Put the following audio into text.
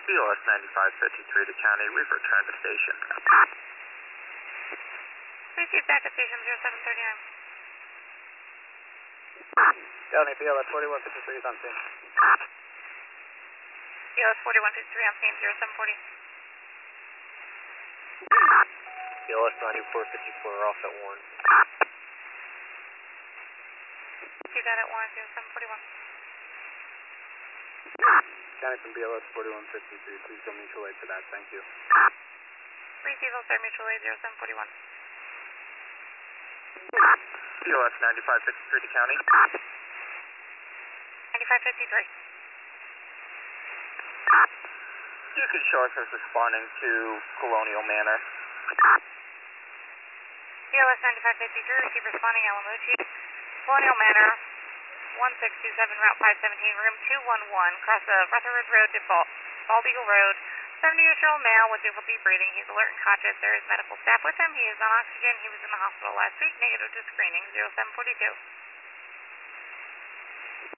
BLS 9553 to county, we've returned to station. Receive back at station 0739. County BLS 4153 is on scene. BLS 4153 on scene 0740. BLS 9454 off at Warren. You got it, Warren 0741. County from BLS 4153, please go mutual aid to that, thank you. Receive Ulster Mutual Aid 0741. BLS 9553 to county. 9553. You can show us as responding to Colonial Manor. BLS 9553, receive responding Alamucci. Colonial Manor, 1627, Route 517, room 211, across the Rutherford Road to Bald Eagle Road. 70-year-old male with difficulty breathing. He's alert and conscious. There is medical staff with him. He is on oxygen. He was in the hospital last week. Negative to screening, 0742.